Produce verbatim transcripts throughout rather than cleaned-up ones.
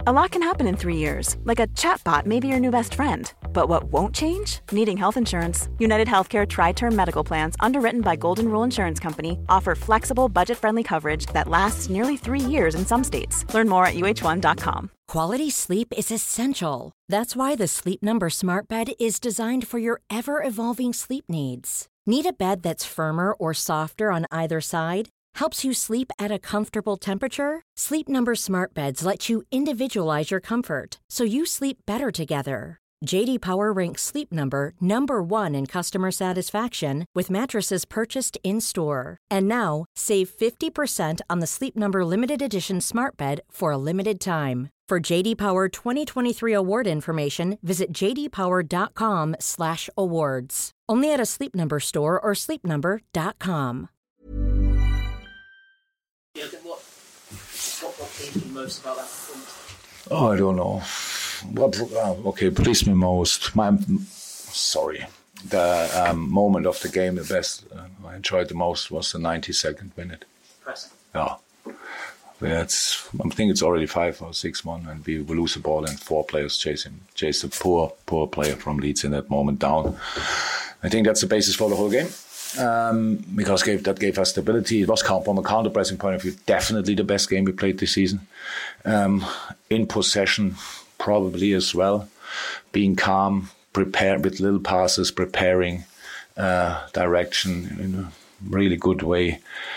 A lot can happen in three years, like a chatbot may be your new best friend. But what won't change? Needing health insurance. United Healthcare Tri-Term Medical Plans, underwritten by Golden Rule Insurance Company, offer flexible, budget-friendly coverage that lasts nearly three years in some states. Learn more at U H one dot com. Quality sleep is essential. That's why the Sleep Number Smart Bed is designed for your ever-evolving sleep needs. Need a bed that's firmer or softer on either side? Helps you sleep at a comfortable temperature? Sleep Number Smart Beds let you individualize your comfort, so you sleep better together. J D Power ranks Sleep Number number one in customer satisfaction with mattresses purchased in-store. And now, save fifty percent on the Sleep Number Limited Edition Smart Bed for a limited time. For J D Power twenty twenty-three award information, visit j d power dot com slash awards. Only at a Sleep Number store or sleep number dot com. Yeah, what, what got pleased you most about that performance? Oh, I don't know. What, uh, okay, pleased me most. My, sorry. The um, moment of the game, the best, uh, I enjoyed the most was the ninety-second minute. Pressing. Yeah. It's, I think it's already five or six one, and we will lose the ball, and four players chase him, chase the poor, poor player from Leeds in that moment down. I think that's the basis for the whole game. Um, because gave, that gave us stability. It was from a counter-pressing point of view definitely the best game we played this season. Um, in possession, probably as well. Being calm, prepared with little passes, preparing uh, direction in a really good way.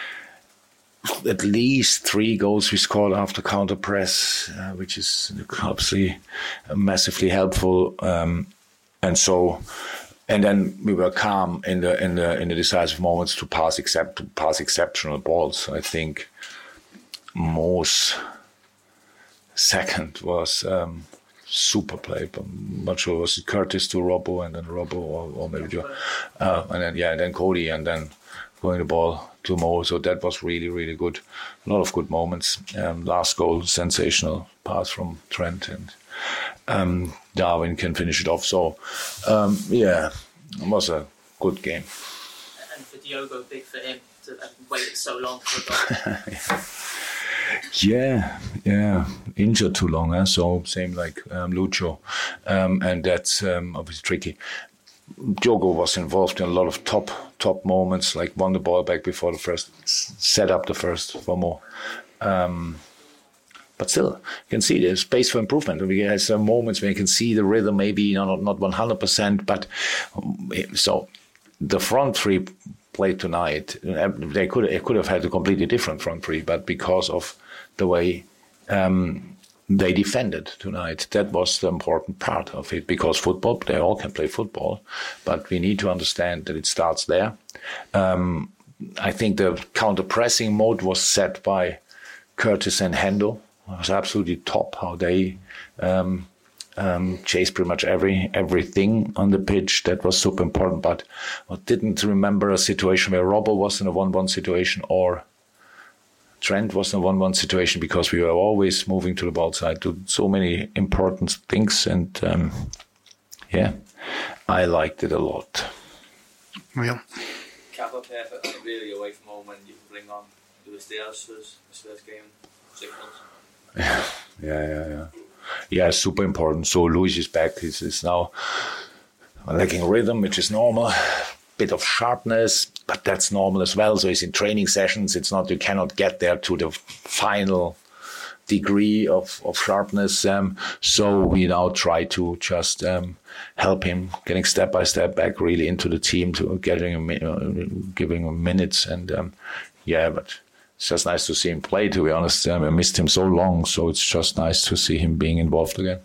At least three goals we scored after counter-press, uh, which is obviously massively helpful. Um, and so... And then we were calm in the in the in the decisive moments to pass except to pass exceptional balls. I think Mo's second was um, super play. But I'm not sure, was it Curtis to Robbo and then Robbo or, or maybe Joe, uh, and then yeah, and then Cody and then going the ball to Mo. So that was really really good. A lot of good moments. Um, last goal, sensational pass from Trent, and Um, Darwin can finish it off. So, um, yeah, it was a good game. And for Diogo, big for him to have waited so long for a goal. yeah, yeah, injured too long. Eh? So same like um, Lucho, um, and that's um, obviously tricky. Diogo was involved in a lot of top top moments, like won the ball back before the first, set up the first for more. Um, But still, you can see there's space for improvement. We have some moments where you can see the rhythm, maybe you know, not not one hundred percent, but um, so the front three played tonight. They could they could have had a completely different front three, but because of the way um, they defended tonight, that was the important part of it. Because football, they all can play football, but we need to understand that it starts there. Um, I think the counter-pressing mode was set by Curtis and Hendo. It was absolutely top how they um, um, chased pretty much every everything on the pitch. That was super important. But I didn't remember a situation where Robbo was in a one-one situation or Trent was in a one-one situation, because we were always moving to the ball side, to so many important things. And um, yeah, I liked it a lot. Real. Kappa perfect, really away from home when you can bring on Luis Diaz for his first game in six months. Yeah, yeah, yeah, yeah. Yeah, super important. So Luis is back. He's, he's now lacking rhythm, which is normal. Bit of sharpness, but that's normal as well. So he's in training sessions. It's not, you cannot get there to the final degree of, of sharpness. Um, so we now try to just um, help him getting step by step back really into the team, to getting him, uh, giving him minutes. And um, yeah, but it's just nice to see him play, to be honest. Um, I missed him so long, so it's just nice to see him being involved again.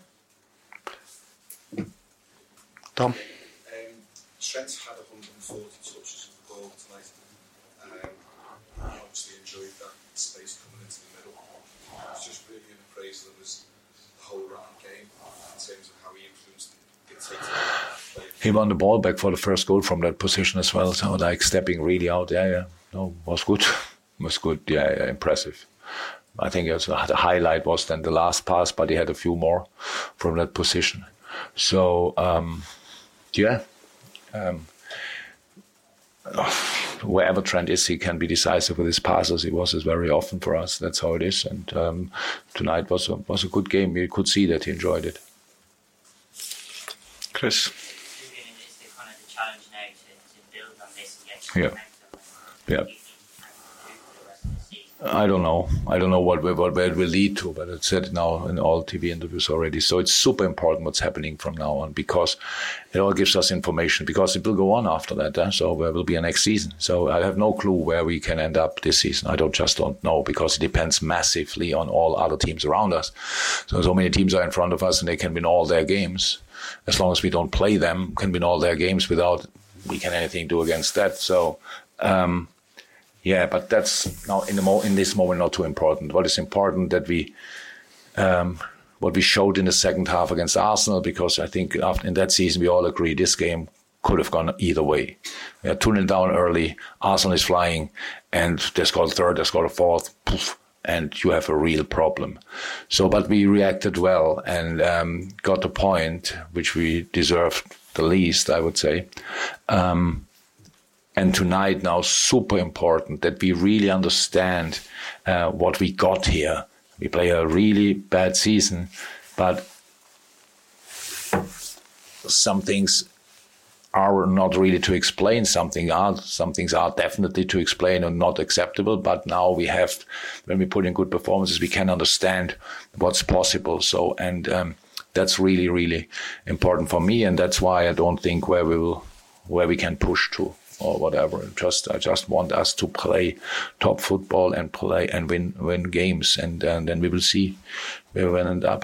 Tom? Um, Trent had one hundred forty touches of the ball tonight. Um, he obviously enjoyed that space coming into the middle. It was just really an appraisal of his whole round game in terms of how he influenced the take. He won the ball back for the first goal from that position as well. So like stepping really out. Yeah, yeah. No, was good. Was good. Yeah, yeah, impressive. I think it was, the highlight was then the last pass, but he had a few more from that position. So, um, yeah. Um, wherever Trent is, he can be decisive with his passes. He was as very often for us. That's how it is. And um, tonight was a, was a good game. You could see that he enjoyed it. Chris? Julian, is the kind of the challenge now to, to build on this and get Yeah. momentum? Yeah. What do you think you can do for the rest of the season? I don't know. I don't know what, what where it will lead to, but it's said now in all T V interviews already. So it's super important what's happening from now on, because it all gives us information, because it will go on after that. Eh? So there will be a next season. So I have no clue where we can end up this season. I don't just don't know, because it depends massively on all other teams around us. So so many teams are in front of us and they can win all their games. As long as we don't play them, can win all their games without we can anything do against that. So. Um, Yeah, but that's now in the mo- in this moment not too important. What is important that we, um, what we showed in the second half against Arsenal, because I think after in that season we all agree this game could have gone either way. We are two nil down early. Arsenal is flying, and they scored a third, they scored a fourth, poof, and you have a real problem. So, but we reacted well and um, got the point which we deserved the least, I would say. Um, And tonight now super important that we really understand uh, what we got here. We play a really bad season, but some things are not really to explain. Something are, some things are definitely to explain and not acceptable. But now we have, when we put in good performances, we can understand what's possible. So, and um, that's really, really important for me. And that's why I don't think where we will, where we can push to. Or whatever. Just I just want us to play top football and play and win win games, and, and then we will see where we will end up.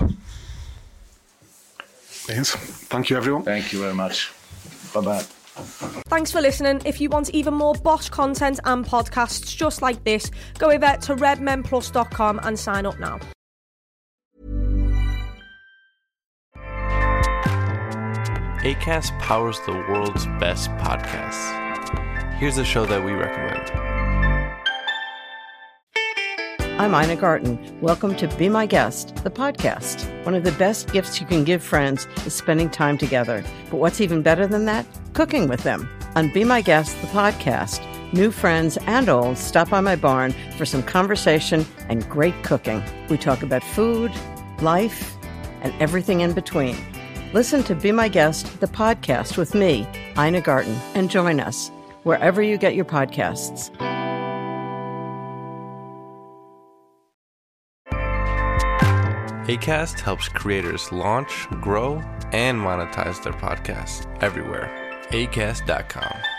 Yes. Thank you, everyone. Thank you very much. Bye bye. Thanks for listening. If you want even more Bosch content and podcasts just like this, go over to red men plus dot com and sign up now. Acast powers the world's best podcasts. Here's a show that we recommend. I'm Ina Garten. Welcome to Be My Guest, the podcast. One of the best gifts you can give friends is spending time together. But what's even better than that? Cooking with them. On Be My Guest, the podcast, new friends and old stop by my barn for some conversation and great cooking. We talk about food, life, and everything in between. Listen to Be My Guest, the podcast with me, Ina Garten, and join us wherever you get your podcasts. Acast helps creators launch, grow, and monetize their podcasts everywhere. acast dot com.